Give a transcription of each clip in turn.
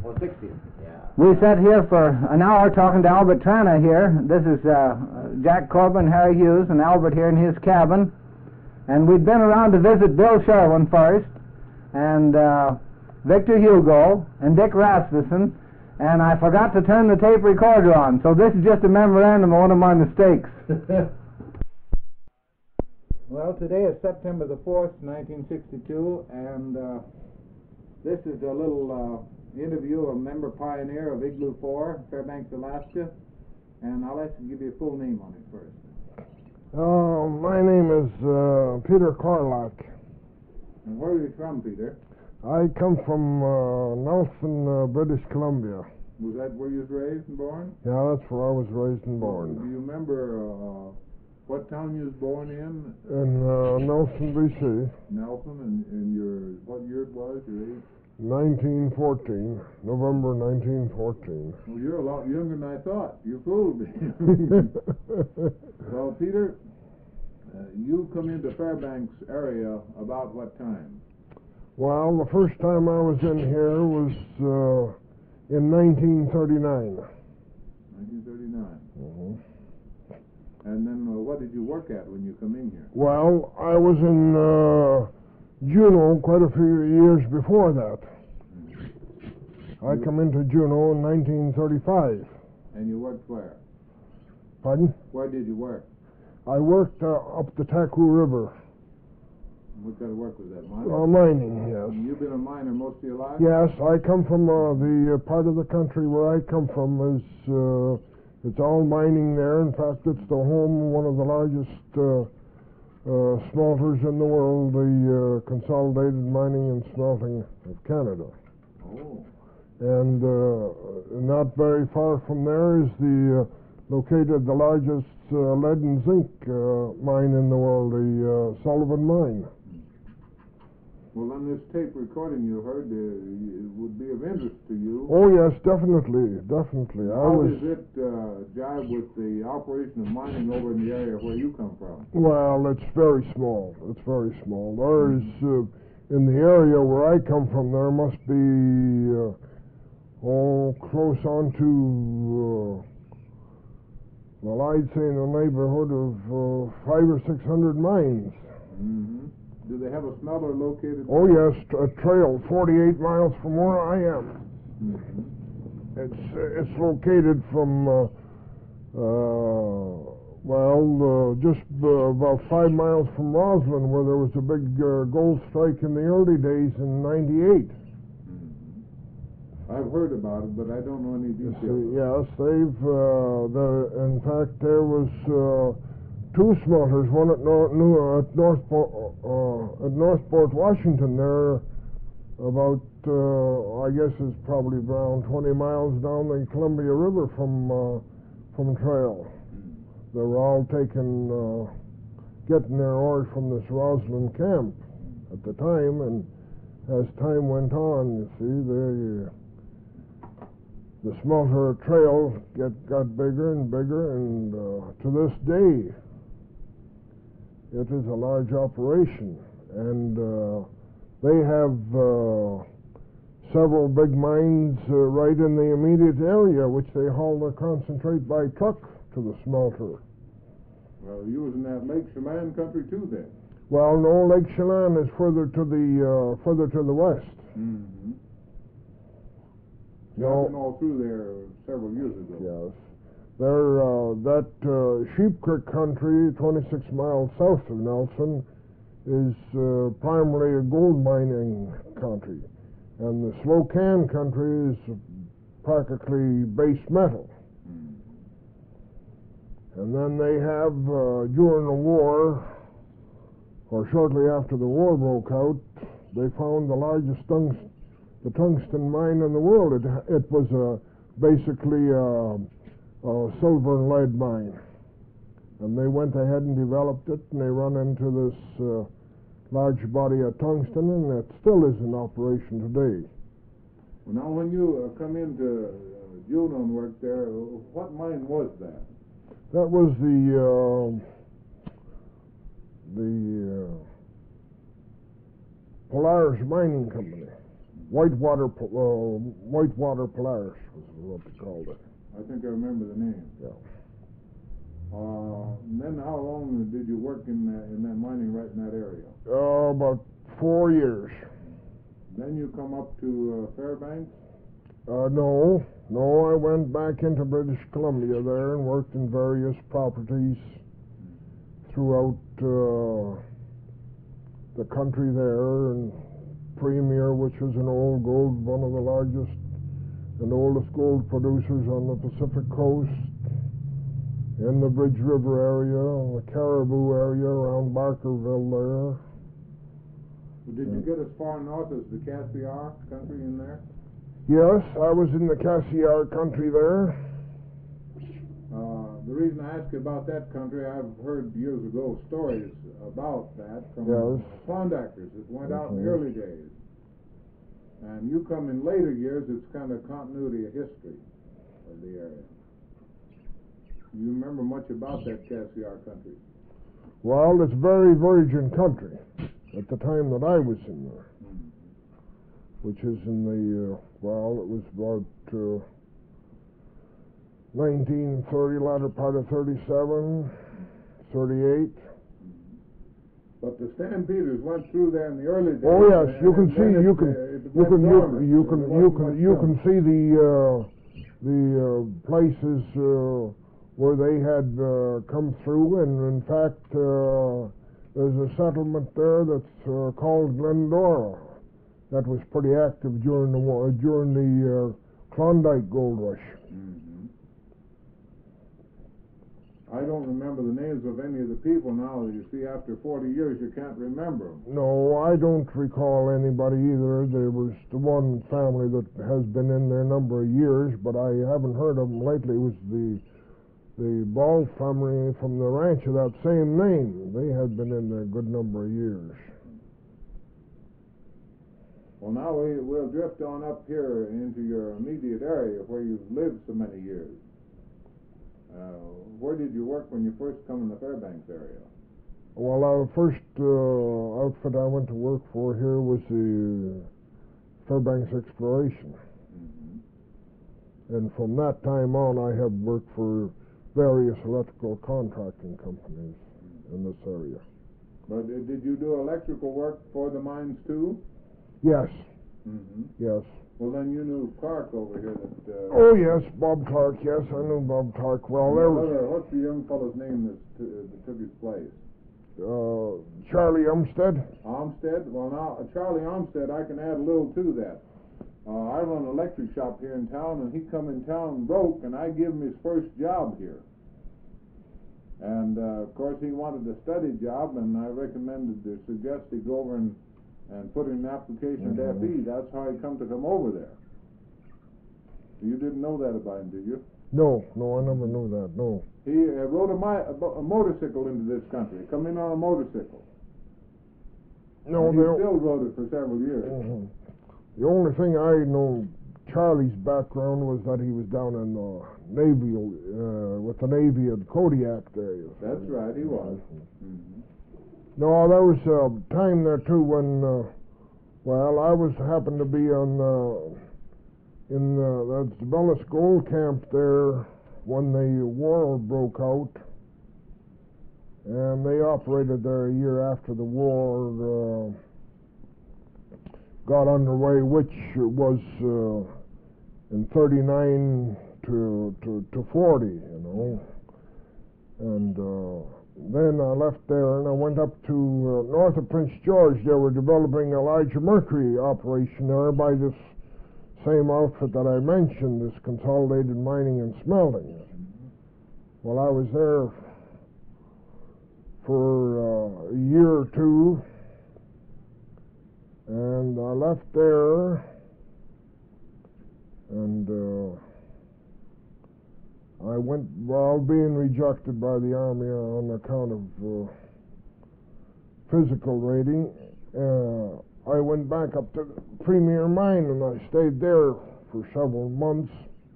Oh, 60th. Yeah. We sat here for an hour talking to Albert Trana here. This is Jack Corbin, Harry Hughes, and Albert here in his cabin. And we'd been around to visit Bill Sherwin first, and Victor Hugo, and Dick Rasmussen, and I forgot to turn the tape recorder on, so this is just a memorandum of one of my mistakes. Well, today is September the 4th, 1962, and this is a little interview of a member pioneer of Igloo 4, Fairbanks, Alaska, and I'll let you give you a full name on it first. My name is Peter Corlock. And where are you from, Peter? I come from Nelson, British Columbia. Was that where you was raised and born? Yeah, that's where I was raised and born. Do you remember what town you was born in? In Nelson, B.C. Nelson, and your, what year it was, your age? 1914, November 1914. Well, you're a lot younger than I thought. You fooled me. Well, Peter, you come into Fairbanks area about what time? Well, the first time I was in here was in 1939. 1939. Mm-hmm. And then what did you work at when you come in here? Well, I was in Juneau quite a few years before that. I come into Juneau in 1935. And you worked where? Pardon? Where did you work? I worked up the Taku River. What kind of work was that, mining? Mining, yes. You've been a miner most of your life? Yes, I come from the part of the country where I come from is it's all mining there. In fact, it's the home of one of the largest smelters in the world, the Consolidated Mining and Smelting of Canada. Oh. And not very far from there is located the largest lead and zinc mine in the world, the Sullivan Mine. Well, on this tape recording you heard, it would be of interest to you. Oh yes, definitely. How does it jive with the operation of mining over in the area where you come from? Well, it's very small. There is, in the area where I come from, there must be, close on to, well, I'd say in the neighborhood of 500 or 600 mines. Mm-hmm. Do they have a smelter located? Oh yes, a trail 48 miles from where I am. Mm-hmm. It's located from just about 5 miles from Roslyn, where there was a big gold strike in the early days in '98. I've heard about it, but I don't know any details. Yes, in fact, there was two smelters, one at Northport, Washington. There, about I guess it's probably around 20 miles down the Columbia River from Trail. They were all getting their ore from this Roslyn camp at the time, and as time went on, you see, the smelter Trail got bigger and bigger, and to this day, it is a large operation, and they have several big mines right in the immediate area, which they haul their concentrate by truck to the smelter. Well, you was in that Lake Chelan country too, then? Well, no, Lake Chelan is further to the west. Mm-hmm. No. I've been all through there several years ago. Yes. That Sheep Creek country, 26 miles south of Nelson, is primarily a gold mining country. And the Slocan country is practically base metal. And then they have, during the war, or shortly after the war broke out, they found the largest tungsten mine in the world. It was basically a silver and lead mine. And they went ahead and developed it, and they run into this large body of tungsten, and it still is in operation today. Well, now, when you come into Juneau and work there, what mine was that? That was the Polaris Mining Company. Whitewater Polaris was what they called it. I think I remember the name. Yeah. Then how long did you work in that mining right in that area? About 4 years. Then you come up to Fairbanks? No, I went back into British Columbia there and worked in various properties throughout the country there, and Premier, which was one of the largest and oldest gold producers on the Pacific coast, in the Bridge River area, the Caribou area around Barkerville there. Did you get as far north as the Cassiar country in there? Yes, I was in the Cassiar country there. The reason I ask you about that country, I've heard years ago stories about that from Klondikers that went out in the early days. And you come in later years, it's kind of continuity of history of the area. Do you remember much about that Cassiar country? Well, it's very virgin country at the time that I was in there, which is in the, it was about 1930, latter part of 37, 38. But the Stampeders went through there in the early days. Oh yes, you can see the places where they had come through, and in fact there's a settlement there that's called Glendora that was pretty active during the war, during the Klondike Gold Rush. I don't remember the names of any of the people now. You see, after 40 years, you can't remember them. No, I don't recall anybody either. There was the one family that has been in there a number of years, but I haven't heard of them lately. It was the Ball family from the ranch of that same name. They had been in there a good number of years. Well, now we'll drift on up here into your immediate area where you've lived so many years. Where did you work when you first come in the Fairbanks area? Well, our first outfit I went to work for here was the Fairbanks Exploration. And from that time on, I have worked for various electrical contracting companies in this area. But did you do electrical work for the mines too? Yes. Yes. Well, then you knew Clark over here that... oh, yes, Bob Clark, yes, I knew Bob Clark. Well, there was... What's the young fellow's name that took his place? Charlie Umstead. Umstead? Well, now, Charlie Umstead, I can add a little to that. I run an electric shop here in town, and he come in town broke, and I give him his first job here. And, of course, he wanted a study job, and I suggested he go over and put in an application to FE. That's how he come over there. You didn't know that about him, did you? No, I never knew that, no. He rode a motorcycle into this country, come in on a motorcycle. No, and he still rode it for several years. The only thing I know Charlie's background was that he was down in the Navy, with the Navy at Kodiak there. That's right, he was. No, there was a time there too when, I happened to be in the Bellis Gold Camp there when the war broke out, and they operated there a year after the war got underway, which was in 39 to 40, you know, and then I left there and I went up to north of Prince George. They were developing a large mercury operation there by this same outfit that I mentioned, this Consolidated Mining and Smelting. Well, I was there for a year or two, and I left there, and I went, being rejected by the Army on account of physical rating, I went back up to the Premier Mine, and I stayed there for several months.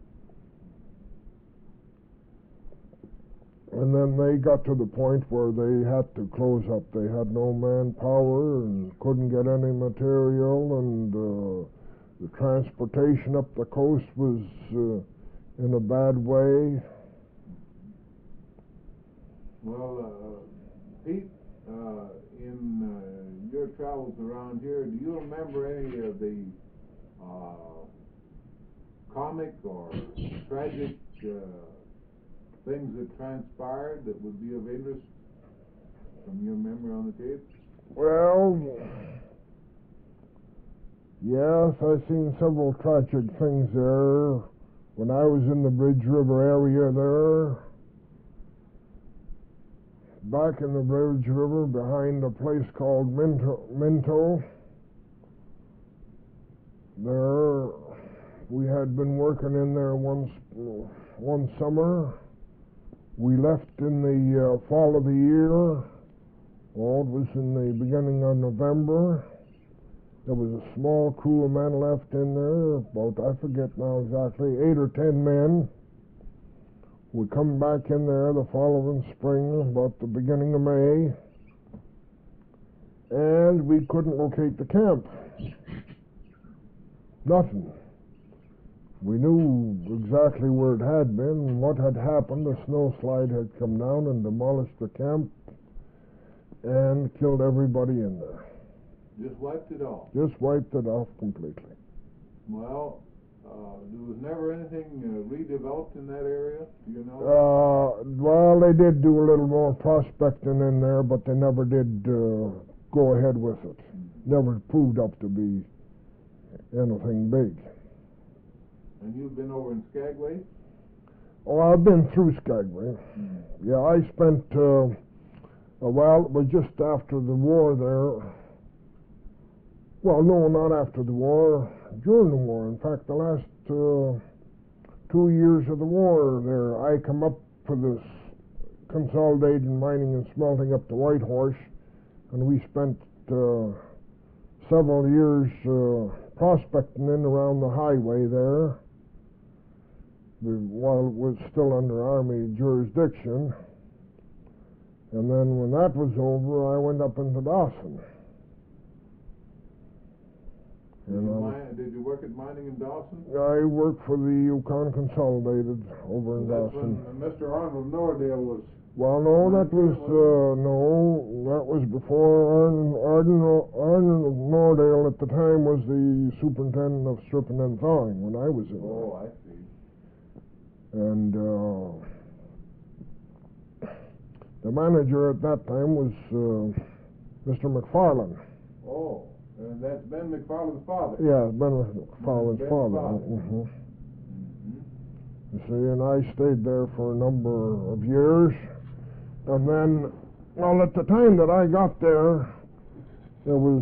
And then they got to the point where they had to close up. They had no manpower and couldn't get any material, and The transportation up the coast was in a bad way. Well, Pete, in your travels around here, do you remember any of the comic or tragic things that transpired that would be of interest from your memory on the Cape? Well, yes, I've seen several tragic things there. When I was in the Bridge River area there, back in the Bridge River behind a place called Minto, there we had been working in there one summer. We left in the fall of the year. Oh, it was in the beginning of November. There was a small crew of men left in there, about, I forget now exactly, 8 or 10 men. We come back in there the following spring, about the beginning of May, and we couldn't locate the camp. Nothing. We knew exactly where it had been and what had happened. The snowslide had come down and demolished the camp and killed everybody in there. Just wiped it off? Just wiped it off completely. Well, there was never anything redeveloped in that area, do you know? Well, they did do a little more prospecting in there, but they never did go ahead with it. Never proved up to be anything big. And you've been over in Skagway? Oh, I've been through Skagway. Yeah, I spent, well, it was just after the war there. Well, no, not after the war, during the war. In fact, the last 2 years of the war there, I come up for this Consolidated Mining and Smelting up to Whitehorse, and we spent several years prospecting in around the highway there while it was still under Army jurisdiction. And then when that was over, I went up into Dawson. Did you work at mining in Dawson? I worked for the Yukon Consolidated over in Dawson. When Mr. Arnold Nordale was... Well, no, that was before Arnold Nordale at the time was the superintendent of stripping and thawing when I was in there. Oh, I see. And the manager at that time was Mr. McFarland. Oh. And that's Ben McFarland's father? Yeah, Ben McFarland's father. Mm-hmm. You see, and I stayed there for a number of years. And then, well, at the time that I got there, there was,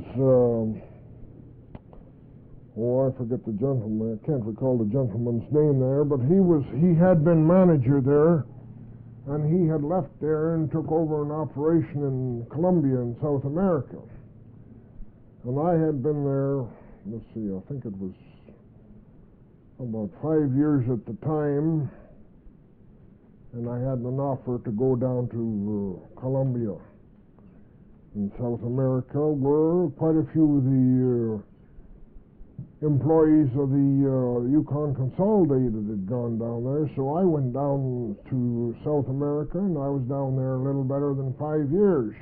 I forget the gentleman. I can't recall the gentleman's name there, but he had been manager there, and he had left there and took over an operation in Colombia in South America. And I had been there, let's see, I think it was about 5 years at the time, and I had an offer to go down to Colombia in South America, where quite a few of the employees of the Yukon Consolidated had gone down there, so I went down to South America, and I was down there a little better than 5 years.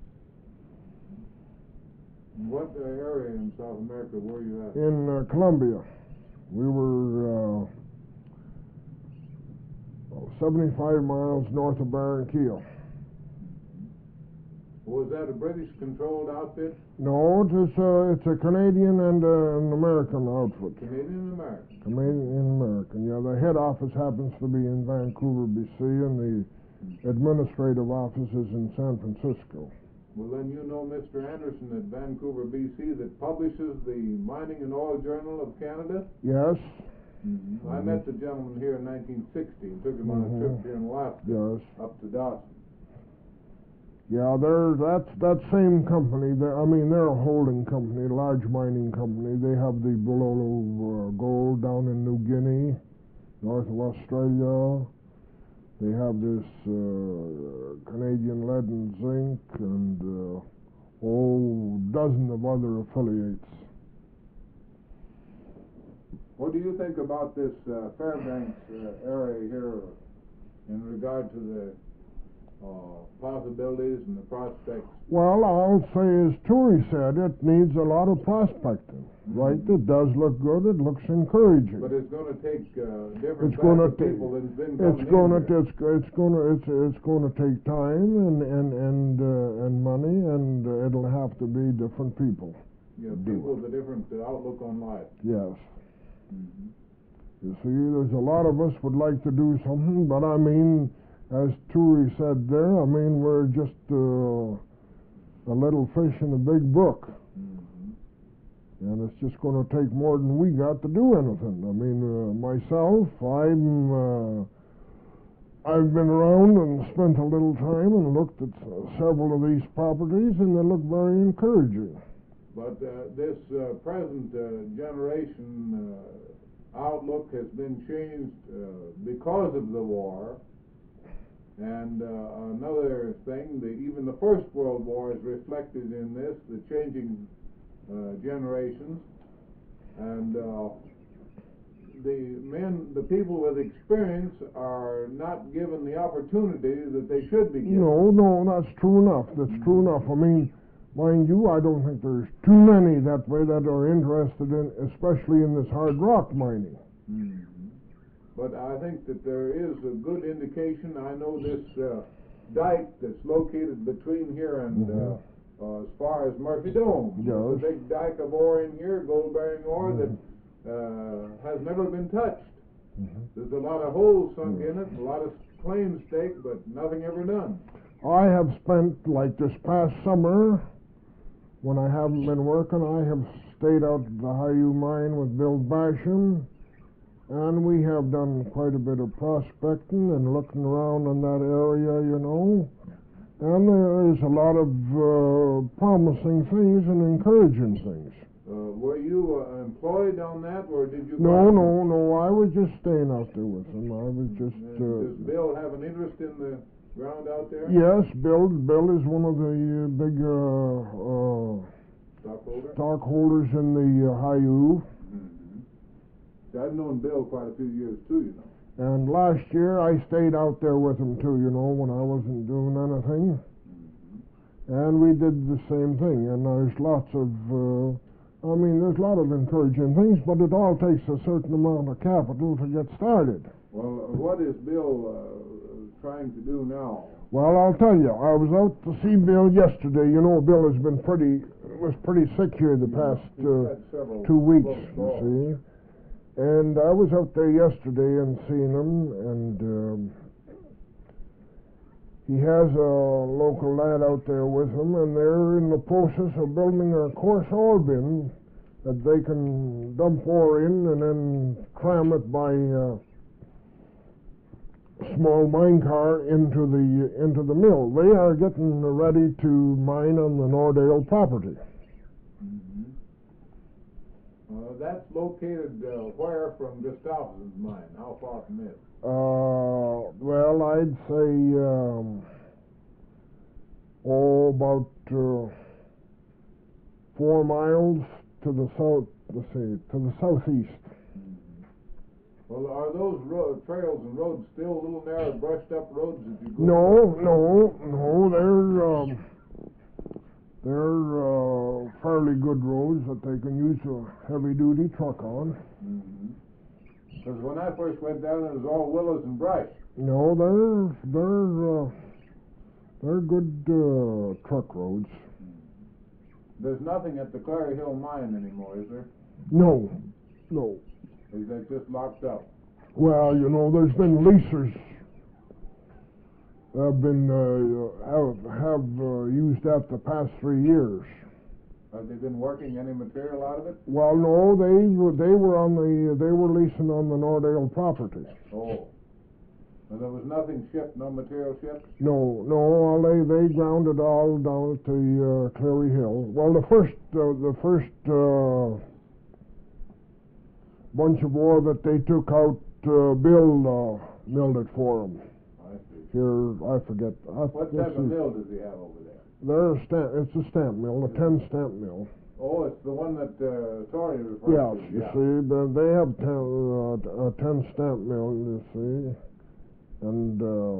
What area in South America were you at? In Colombia. We were 75 miles north of Barranquilla. Was that a British-controlled outfit? No, it's a Canadian and an American outfit. Canadian and American? Canadian and American, yeah. The head office happens to be in Vancouver, BC, and the administrative office is in San Francisco. Well, then you know Mr. Anderson at Vancouver, BC, that publishes the Mining and Oil Journal of Canada? Yes. Mm-hmm. I met the gentleman here in 1960 and took him on a trip here in Alaska. Yes. Up to Dawson. Yeah, that's that same company. They're a holding company, a large mining company. They have the Bololo gold down in New Guinea, north of Australia. They have this Canadian lead and zinc and dozen of other affiliates. What do you think about this Fairbanks area here in regard to the possibilities and the prospects? Well, I'll say, as Turi said, it needs a lot of prospecting. Right? It does look good. It looks encouraging. But it's going to take different It's going to types of people than's been it's coming going in to here. it's going to take time and money, and it'll have to be different people. Yeah, do people with a different outlook on life. Yes. You see, there's a lot of us would like to do something, but I mean, as Turi said there, I mean, we're just a little fish in a big brook. And it's just going to take more than we got to do anything. I mean, myself, I've been around and spent a little time and looked at several of these properties, and they look very encouraging. But this present generation outlook has been changed because of the war. And another thing, even the First World War is reflected in this, the changing generations, and the people with experience are not given the opportunity that they should be given. No, that's true enough. That's true enough. I mean, mind you, I don't think there's too many that way that are interested in, especially in this hard rock mining. But I think that there is a good indication. I know this dike that's located between here and as far as Murphy Dome. Yes. There's a big dike of ore in here, gold-bearing ore, that has never been touched. There's a lot of holes sunk in it, a lot of claims staked, but nothing ever done. I have spent, like this past summer, when I haven't been working, I have stayed out at the Hayu mine with Bill Basham, and we have done quite a bit of prospecting and looking around in that area, you know. And there is a lot of promising things and encouraging things. Were you employed on that, or did you... No, I was just staying out there with him. I was just... does Bill have an interest in the ground out there? Yes, Bill is one of the big stockholders in the Hayu. I've known Bill quite a few years, too, you know. And last year I stayed out there with him too, you know, when I wasn't doing anything. And we did the same thing. And there's lots of, there's a lot of encouraging things, but it all takes a certain amount of capital to get started. Well, what is Bill trying to do now? Well, I'll tell you, I was out to see Bill yesterday. You know, Bill was pretty sick here the past 2 weeks, you see. And I was out there yesterday and seen him, and he has a local lad out there with him, and they're in the process of building a coarse ore bin that they can dump ore in and then cram it by small mine car into the mill. They are getting ready to mine on the Nordale property. That's located where from Gustafson's mine? How far from it? Well, I'd say, about 4 miles to the south. To the southeast. Well, are those trails and roads still a little narrow, brushed up roads as you go? No, they're fairly good roads that they can use a heavy-duty truck on. Because when I first went down, it was all willows and brush. No, they're good truck roads. There's nothing at the Clary Hill mine anymore, is there? No. Is that just locked up? Well, you know, there's been leasers have been used that the past 3 years. Have they been working any material out of it? Well, no, they were leasing on the Nordale property. Oh, and there was nothing shipped, no material shipped? No, they ground it all down at the Clary Hill. Well, the first bunch of ore that they took out, Bill milled it for them. Here, I forget. What type of mill does he have over there? It's a stamp mill, a 10 stamp mill. Oh, it's the one that Tori referred Yes, to. you see, they have a 10 stamp mill, you see, and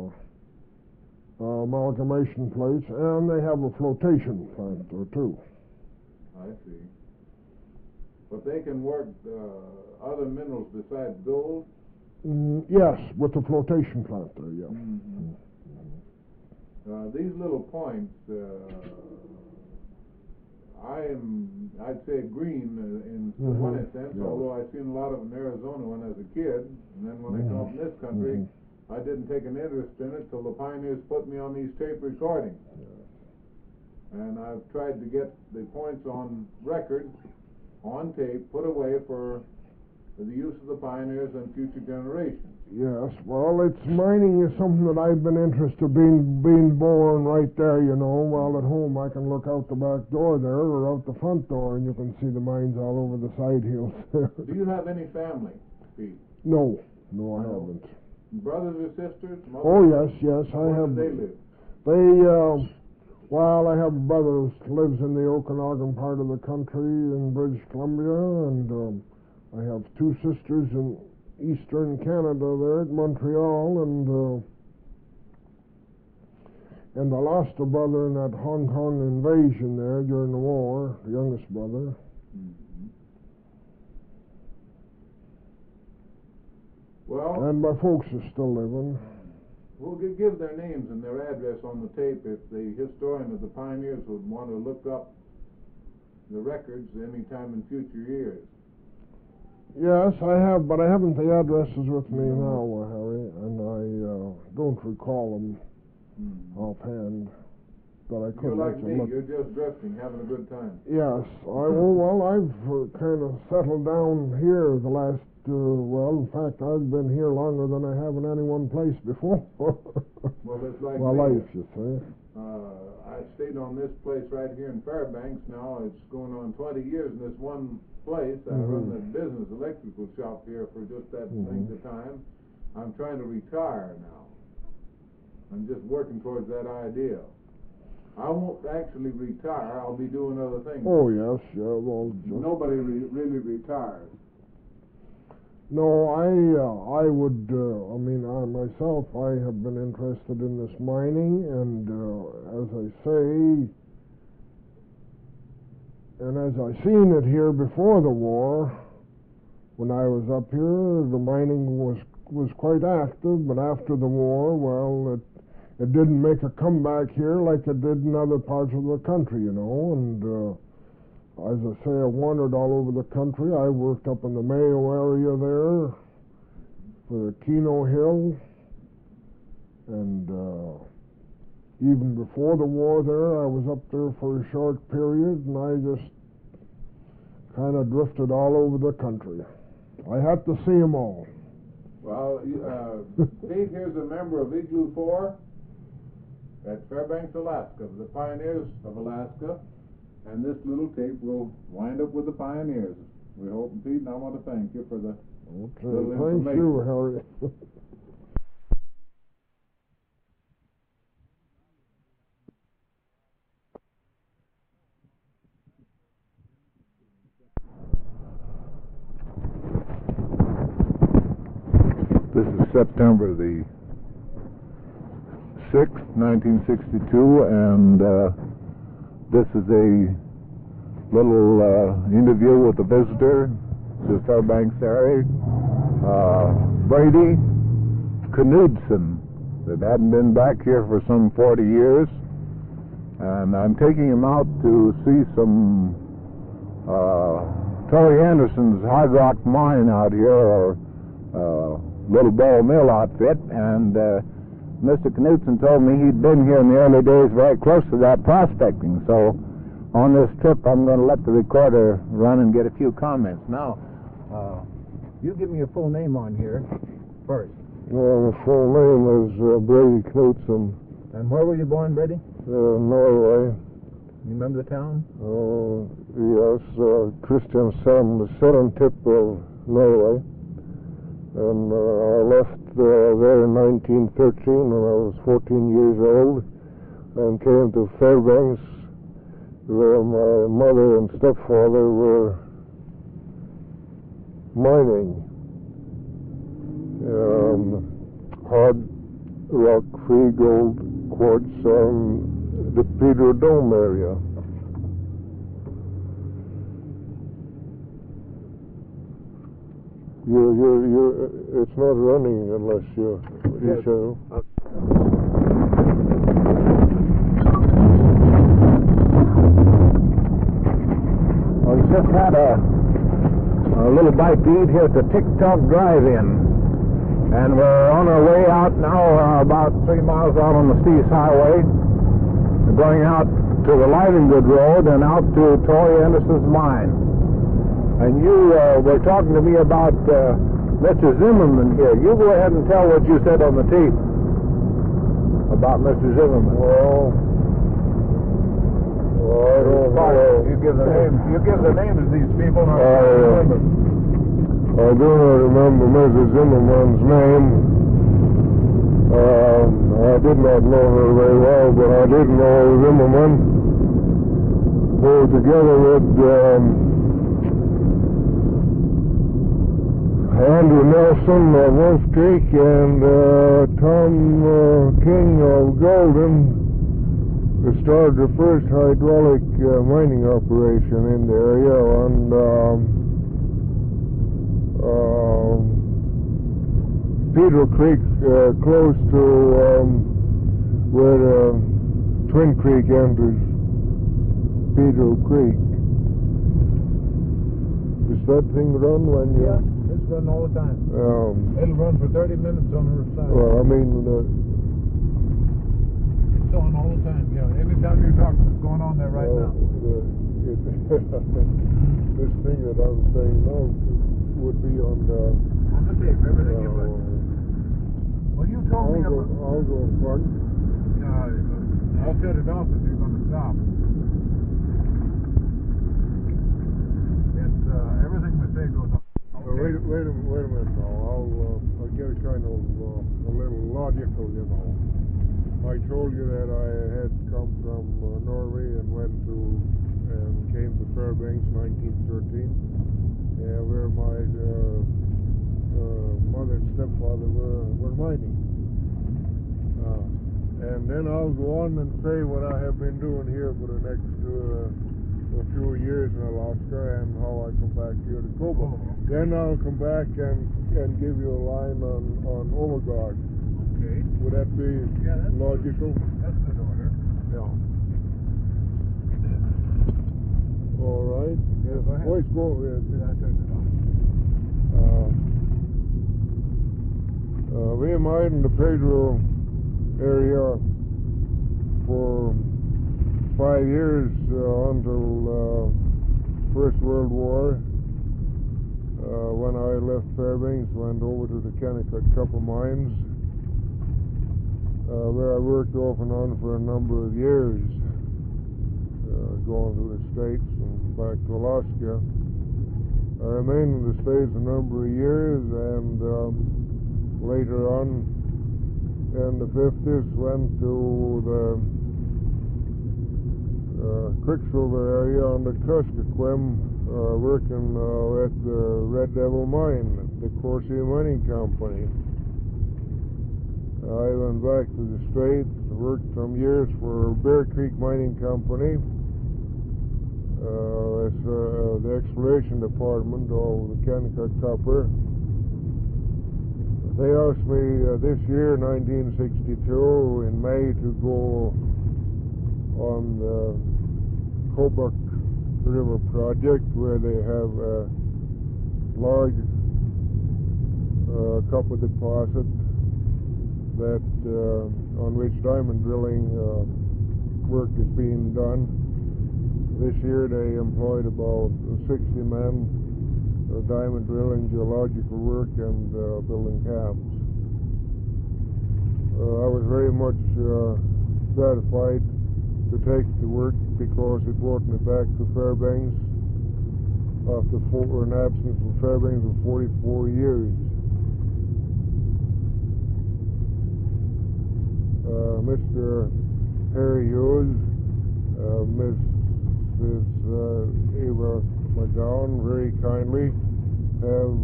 amalgamation plates, and they have a flotation plant there too. I see. But they can work other minerals besides gold? Yes, with the flotation plant there, yeah. Mm-hmm. These little points, I'd say green in one sense, yeah. although I've seen a lot of them in Arizona when I was a kid, and then when I come up in this country, I didn't take an interest in it till the pioneers put me on these tape recordings. And I've tried to get the points on record, on tape, put away for the use of the pioneers and future generations. Yes, well, mining is something that I've been interested in, being born right there, you know. While at home I can look out the back door there or out the front door and you can see the mines all over the side hills there. Do you have any family, Pete? No, I haven't. Brothers or sisters? Mother? Oh, yes, I have. Where do they live? Well, I have a brother who lives in the Okanagan part of the country in British Columbia, and I have two sisters in eastern Canada there at Montreal, and I lost a brother in that Hong Kong invasion there during the war, the youngest brother. Mm-hmm. Well, and my folks are still living. We'll give their names and their address on the tape if the historian of the pioneers would want to look up the records any time in future years. Yes, I have, but I haven't the addresses with me now, Harry, and I don't recall them offhand. But I could. You're like me. You're just drifting, having a good time. Yes. I've kind of settled down here the last. In fact, I've been here longer than I have in any one place before. Well, it's like my life, you see. I stayed on this place right here in Fairbanks now. It's going on 20 years in this one place. I run the business electrical shop here for just that length of time. I'm trying to retire now. I'm just working towards that idea. I won't actually retire. I'll be doing other things. Oh, yes, yeah. Well, nobody really retires. No, I would, I myself, I have been interested in this mining, and as I say, and as I seen it here before the war, when I was up here, the mining was quite active, but after the war, well, it didn't make a comeback here like it did in other parts of the country, you know, and as I say, I wandered all over the country. I worked up in the Mayo area there for the Keno Hill, and even before the war there, I was up there for a short period, and I just kind of drifted all over the country. I had to see them all. Well, Pete, here's a member of Igloo 4 at Fairbanks, Alaska, the Pioneers of Alaska. And this little tape will wind up with the pioneers. We hope, Pete, and I want to thank you for the little information. Thank you, Harry. This is September the 6th, 1962, and this is a little interview with a visitor to Fairbanks area, Brady Knudsen, that hadn't been back here for some 40 years, and I'm taking him out to see some Torrey Anderson's hard rock mine out here, or little ball mill outfit, and Mr. Knudsen told me he'd been here in the early days very close to that prospecting. So on this trip, I'm going to let the recorder run and get a few comments. Now, you give me your full name on here first. Well, the full name is Brady Knudsen. And where were you born, Brady? Norway. You remember the town? Yes, Kristiansand, the southern tip of Norway. And I left there in 1913 when I was 14 years old, and came to Fairbanks where my mother and stepfather were mining. Hard rock free gold quartz on the Pedro Dome area. It's not running unless you show. We just had a little bite to eat here at the TikTok Drive-In. And we're on our way out now, about 3 miles out on the Steves Highway, going out to the Livingood Road and out to Torrey Anderson's mine. And you were talking to me about Mr. Zimmerman here. You go ahead and tell what you said on the tape about Mr. Zimmerman. Well, I don't know. You give the names. You give the names of these people. I do not remember Mrs. Zimmerman's name. I did not know her very well, but I did know Zimmerman, who together with Andrew Nelson of Wolf Creek and Tom King of Golden started the first hydraulic mining operation in the area, and Pedro Creek, close to where Twin Creek enters Pedro Creek. Does that thing run when you... Yeah, it's running all the time. It'll run for 30 minutes on the side. Well, I mean... it's on all the time, yeah. Every time you're talking, it's going on there right now. This thing that I'm saying now would be on the tape, everything you put. Well, you told me about... I'll go, pardon? Yeah, I'll shut it off if you're going to stop. It's, everything we say goes on. Wait a minute now. I'll get it kind of a little logical, you know. I told you that I had come from Norway and came to Fairbanks 1913, where my mother and stepfather were mining. And then I'll go on and say what I have been doing here for the next a few years in Alaska and how I come back here to Cobalt. Then I'll come back and give you a line on Overgard. Okay. Would that be logical? That's good order. Yeah. All right. Yeah, go ahead. Voice go. I turned it on. We mined in the Pedro area for 5 years until First World War. When I left Fairbanks, went over to the Kennecott Copper Mines, where I worked off and on for a number of years, going to the States and back to Alaska. I remained in the States a number of years, and later on in the 50s went to the Quicksilver area on the Kuskokwim, working at the Red Devil Mine, the Corsi Mining Company. I went back to the States, worked some years for Bear Creek Mining Company as the exploration department of the Kennecott Copper. They asked me this year, 1962, in May, to go on the Kobuk River project, where they have a large copper deposit that on which diamond drilling work is being done. This year they employed about 60 men, diamond drilling, geological work, and building camps. I was very much gratified to take the work because it brought me back to Fairbanks after an absence from Fairbanks of 44 years. Mr. Harry Hughes, Miss this Eva McGowan very kindly have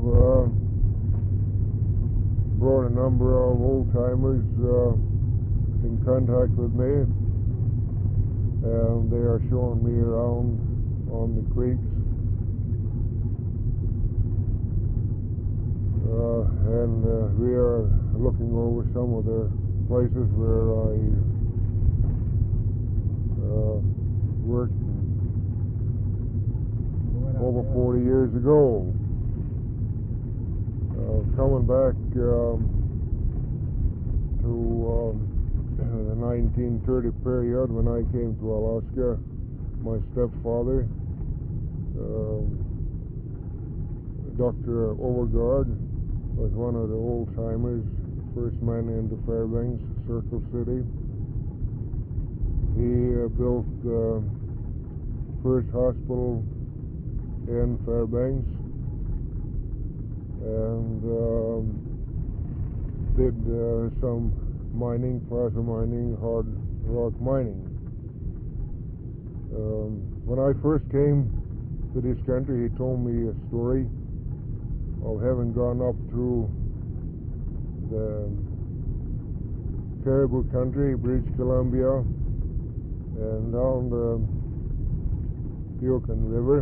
brought a number of old-timers in contact with me, and they are showing me around on the creeks. And we are looking over some of the places where I worked over 40 years ago. Coming back to the 1930 period when I came to Alaska, my stepfather, Dr. Overgaard, was one of the old-timers, first man into Fairbanks, Circle City. He built the first hospital in Fairbanks and did some mining, placer mining, hard rock mining. When I first came to this country, he told me a story of having gone up through the Caribou country, British Columbia, and down the Yukon River,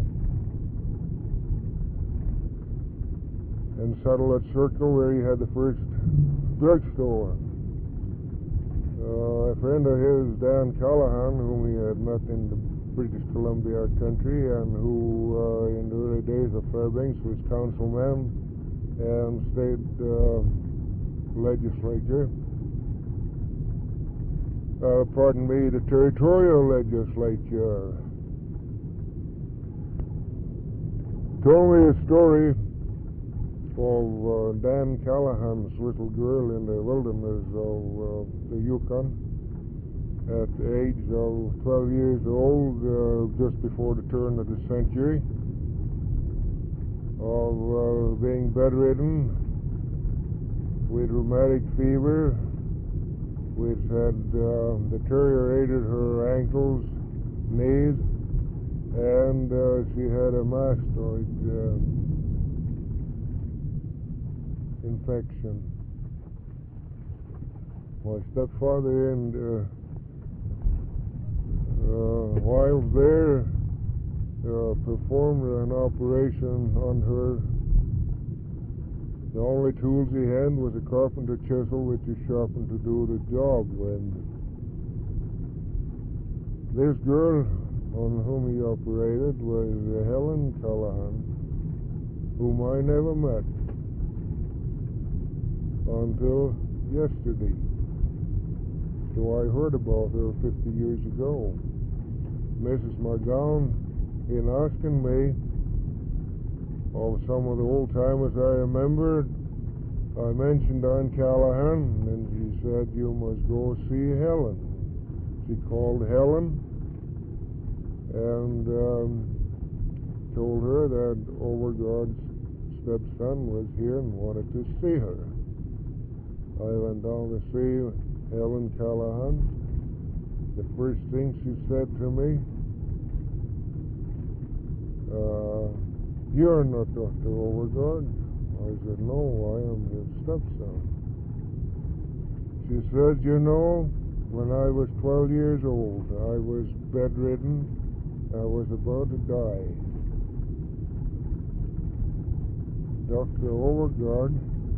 and settled at Circle where he had the first drugstore. A friend of his, Dan Callahan, whom he had met in the British Columbia country and who in the early days of Fairbanks was councilman and state legislature, the territorial legislature, told me a story of Dan Callahan's little girl in the wilderness of the Yukon at the age of 12 years old, just before the turn of the century, of being bedridden with rheumatic fever, which had deteriorated her ankles, knees, and she had a mastoid infection. My stepfather and while there performed an operation on her. The only tools he had was a carpenter chisel, which he sharpened to do the job with. This girl on whom he operated was Helen Callahan, whom I never met until yesterday. So I heard about her 50 years ago. Mrs. McGowan, in asking me of some of the old-timers I remembered, I mentioned Don Callahan, and she said, "You must go see Helen." She called Helen and told her that Overgaard's stepson was here and wanted to see her. I went down to see Helen Callahan. The first thing she said to me, "You're not Dr. Overgaard." I said, "No, I am his stepson." She said, "You know, when I was 12 years old, I was bedridden. I was about to die. Dr. Overgaard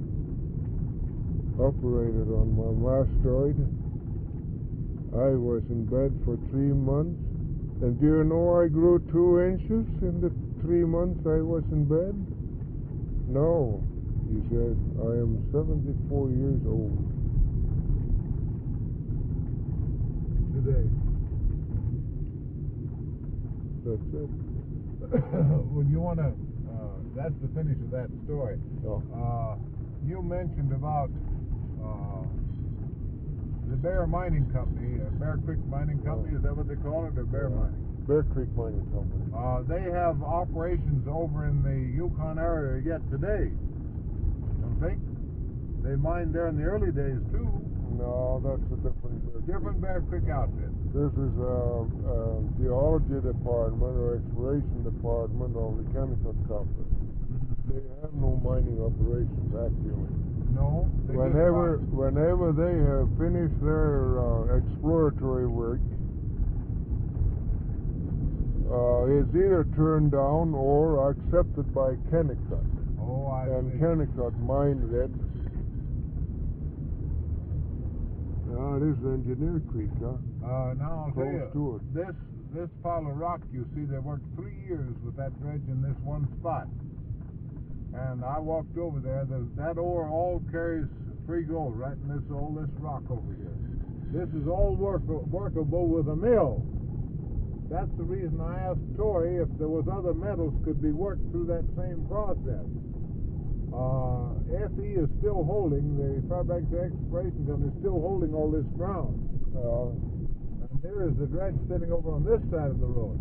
operated on my mastoid. I was in bed for 3 months, and do you know I grew 2 inches in the 3 months I was in bed?" "No," he said, "I am 74 years old today." That's it. Well, you want to, that's the finish of that story. Oh. You mentioned about the Bear Mining Company, Bear Creek Mining Company, is that what they call it, or Bear Mining? Bear Creek Mining Company. They have operations over in the Yukon area yet today, don't think? They mined there in the early days too, No, that's a different. Different Bear Creek outfit. This is geology department or exploration department of the Kennecott Company. They have no mining operations actually. No. They just Whenever they have finished their exploratory work, it's either turned down or accepted by Kennecott. Oh, I And see. Kennecott mined it. It is Engineer Creek, huh? Now I'll tell Close to you, this pile of rock you see, they worked 3 years with that dredge in this one spot. And I walked over there. That ore all carries free gold right in all this rock over here. This is all workable with a mill. That's the reason I asked Torrey if there was other metals could be worked through that same process. FE is still holding, the Fairbanks Exploration Company is still holding all this ground. And there is the dredge sitting over on this side of the road.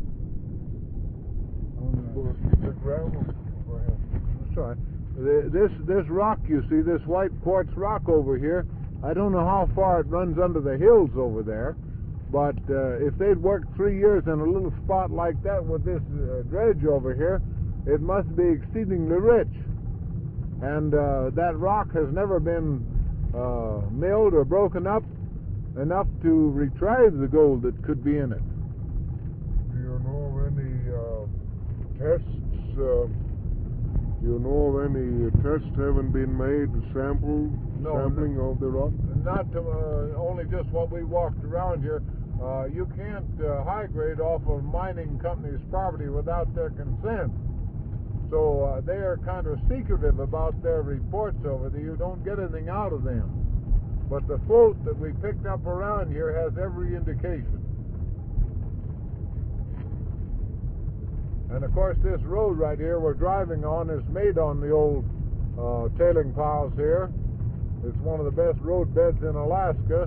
The gravel. Go ahead. That's right. This rock you see, this white quartz rock over here, I don't know how far it runs under the hills over there, but if they'd worked 3 years in a little spot like that with this dredge over here, it must be exceedingly rich. And that rock has never been milled or broken up enough to retrieve the gold that could be in it. Do you know of any tests? Do you know of any tests haven't been made, sampling of the rock? Not only just what we walked around here. You can't high grade off of mining company's property without their consent. So they are kind of secretive about their reports over there. You don't get anything out of them. But the float that we picked up around here has every indication. And of course this road right here we're driving on is made on the old tailing piles here. It's one of the best road beds in Alaska.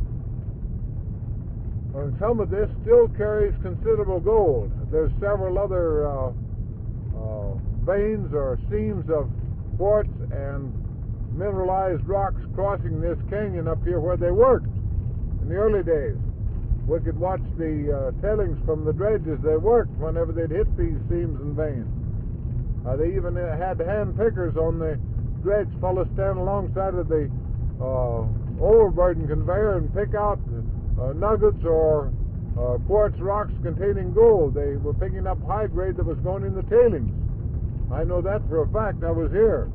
And some of this still carries considerable gold. There's several other veins or seams of quartz and mineralized rocks crossing this canyon up here where they worked in the early days. We could watch the tailings from the dredge as they worked whenever they'd hit these seams and veins. They even had hand pickers on the dredge. Fellows stand alongside of the overburden conveyor and pick out nuggets or quartz rocks containing gold. They were picking up high grade that was going in the tailings. I know that for a fact. I was here.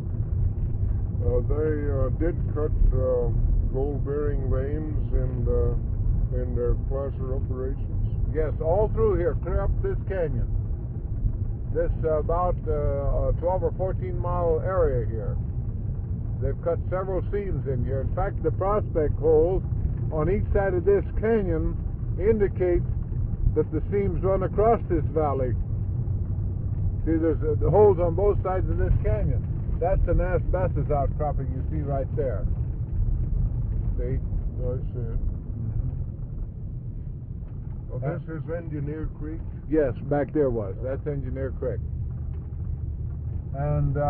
They did cut gold-bearing veins in their placer operations. Yes, all through here, clear up this canyon. This about a 12 or 14 mile area here. They've cut several seams in here. In fact, the prospect holes on each side of this canyon indicate that the seams run across this valley. See, there's the holes on both sides of this canyon. That's an asbestos outcropping you see right there. See? I see it. Well, this is Engineer Creek? Yes, back there was. That's Engineer Creek. And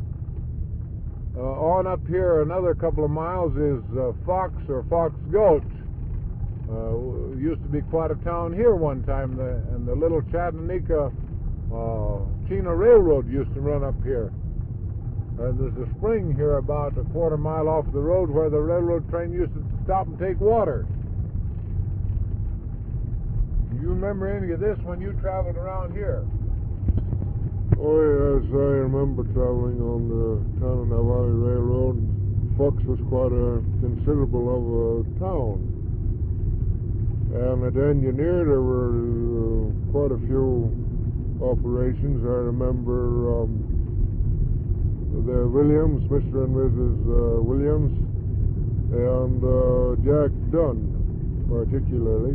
on up here another couple of miles is Fox or Fox Gulch. Used to be quite a town here one time, and the little Chattanooga Chino Railroad used to run up here. There's a spring here about a quarter mile off the road where the railroad train used to stop and take water. Do you remember any of this when you traveled around here? Oh yes, I remember traveling on the Tanana Valley Railroad. Fox was quite a considerable of a town. And at Engineer there were quite a few operations. I remember the Williams, Mr. and Mrs. Williams, and Jack Dunn particularly.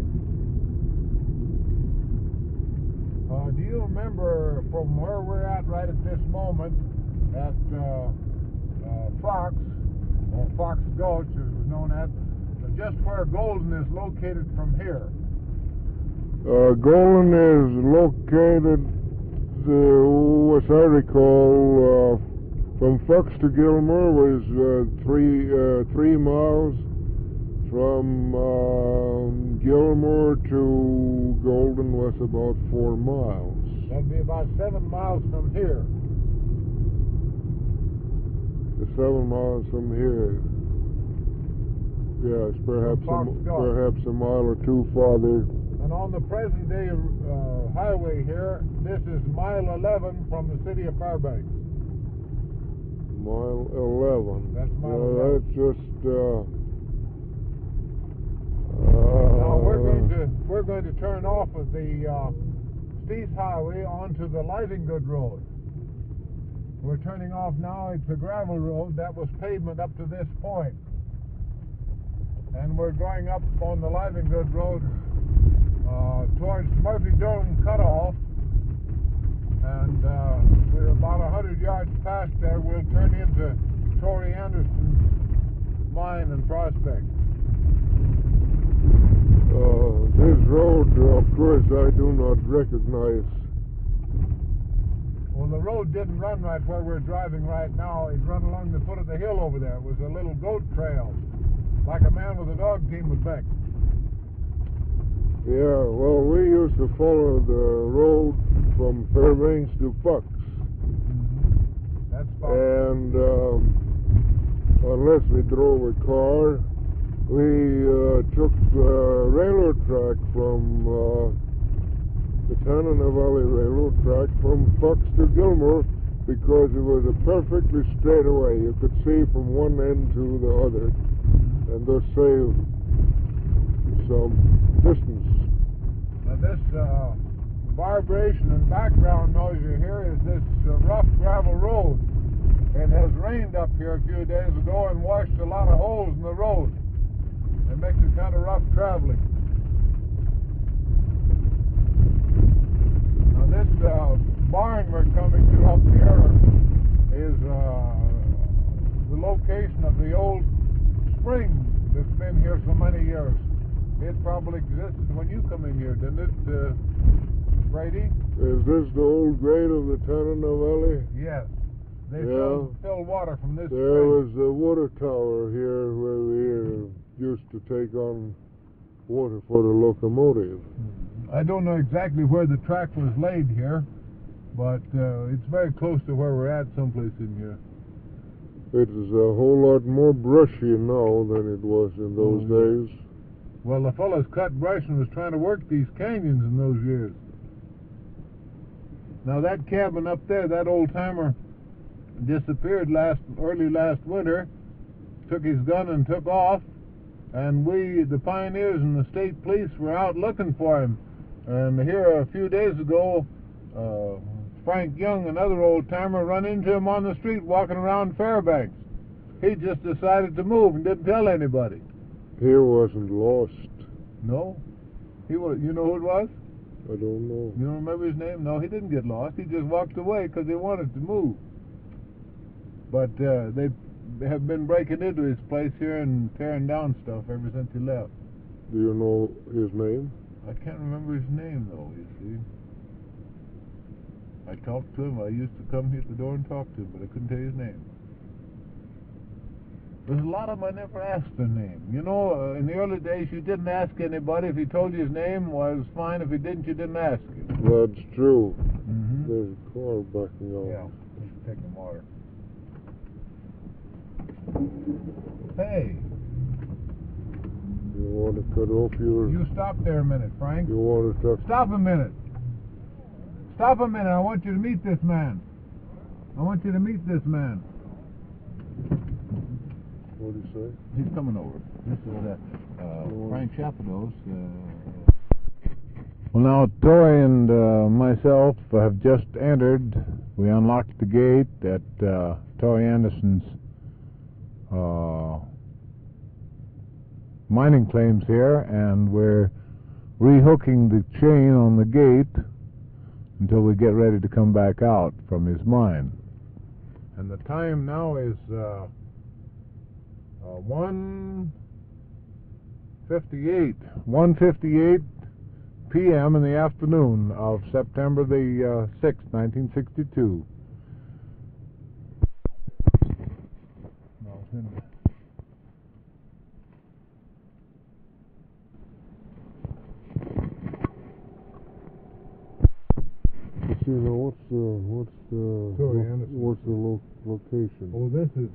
Do you remember from where we're at right at this moment at Fox, or Fox Gulch as it was known as, just where Golden is located from here? Golden is located, as I recall, From Fox to Gilmore was 3 miles. From Gilmore to Golden was about 4 miles. That'd be about 7 miles from here. 7 miles from here. Yes, perhaps a mile or two farther. And on the present day highway here, this is mile 11 from the city of Fairbanks. Mile 11. That's mile 11. That's just. Now we're going to turn off of the Steese Highway onto the Livingood Road. We're turning off now. It's a gravel road that was pavement up to this point. And we're going up on the Livingood Road towards Murphy Dome Cutoff. And we're about 100 yards past there. We'll turn into Tory Anderson's mine and prospect. This road, of course, I do not recognize. Well, the road didn't run right where we're driving right now. It run along the foot of the hill over there. It was a little goat trail, like a man with a dog team would back. Yeah, well, we used to follow the road from Fairbanks to Fox. Mm-hmm. That's fine. And unless we drove a car, we took the railroad track from the Tanana Valley Railroad track from Fox to Gilmore, because it was a perfectly straight away. You could see from one end to the other, and thus save some distance. Now this vibration and background noise you hear is this rough gravel road. It has rained up here a few days ago and washed a lot of holes in the road. It makes it kind of rough traveling. Now this barn we're coming to up here is the location of the old spring that's been here so many years. It probably existed when you come in here, didn't it, Brady? Is this the old grade of the Tanana Valley? Yes. They Yeah. fill water from this There spring. was a water tower here where we used to take on water for the locomotive. I don't know exactly where the track was laid here, but it's very close to where we're at someplace in here. It is a whole lot more brushy now than it was in those days. Well, the fellows cut brush and was trying to work these canyons in those years. Now that cabin up there, that old timer disappeared early last winter, took his gun and took off, and we, the pioneers and the state police, were out looking for him. And here a few days ago, Frank Young, another old timer, run into him on the street walking around Fairbanks. He just decided to move and didn't tell anybody. He wasn't lost. No, he was. You know who it was? I don't know. You don't remember his name? No, he didn't get lost. He just walked away because he wanted to move. But they have been breaking into his place here and tearing down stuff ever since he left. Do you know his name? I can't remember his name, though, you see. I talked to him. I used to come here at the door and talk to him, but I couldn't tell you his name. There's a lot of them I never asked their name. You know, in the early days, you didn't ask anybody. If he told you his name, well, it was fine. If he didn't, you didn't ask him. That's true. Mm-hmm. There's a car backing up. Yeah, let's take some water. Hey, You want to cut off your... you stop there a minute, Frank. You want to... Stop a minute. Stop a minute. I want you to meet this man. I want you to meet this man. What do you say? He's coming over. This is Frank Chapados. Well, now, Tory and myself have just entered. We unlocked the gate at Tory Anderson's mining claims here, and we're rehooking the chain on the gate until we get ready to come back out from his mine. And the time now is 1:58 p.m. in the afternoon of September the 6th, 1962. Anderson. You know, Sorry, Anderson. what's the location? Oh, this is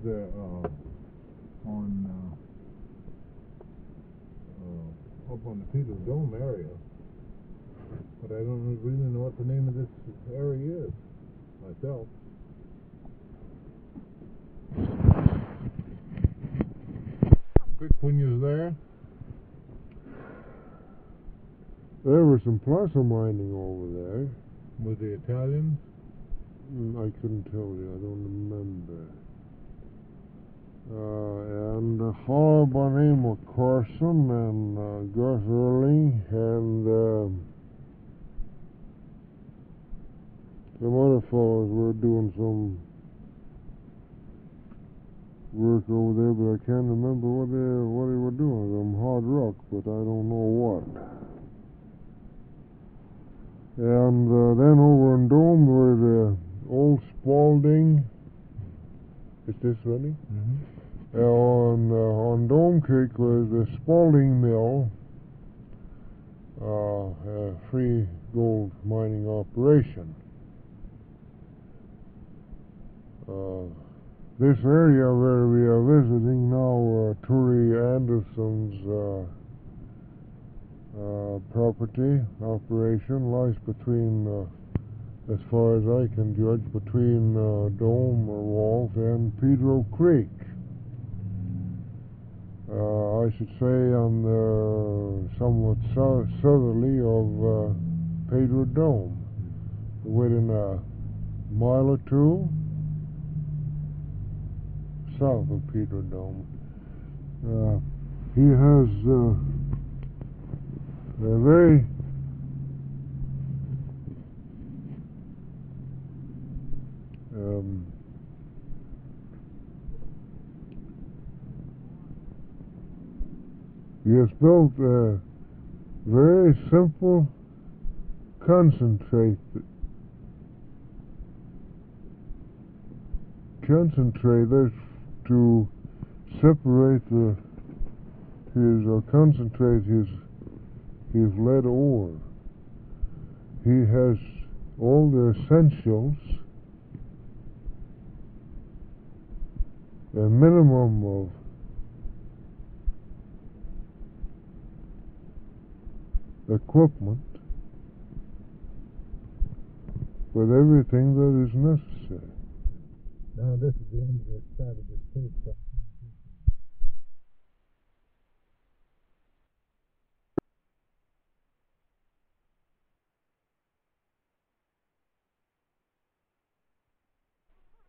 up on the Peter Dome area, but I don't really know what the name of this area is myself. Quick, when you was there? There was some placer mining over there. With the Italians? I couldn't tell you. I don't remember. And a fellow by the name of Carson and Gus Early and some other fellows were doing some work over there, but I can't remember what they were doing. Some hard rock, but I don't know what. And then over in Dome were the old Spalding. Is this ready? Mm-hmm. On Dome Creek was the Spalding Mill, a free gold mining operation. This area where we are visiting now, Turi Anderson's property operation lies between, as far as I can judge, between Dome or Walls and Pedro Creek. I should say on the somewhat southerly of Pedro Dome, within a mile or two south of Pedro Dome. He has a very he has built a very simple concentrator to separate concentrate his lead ore. He has all the essentials, a minimum of equipment, with everything that is necessary. Now this is the end of the start of this tape.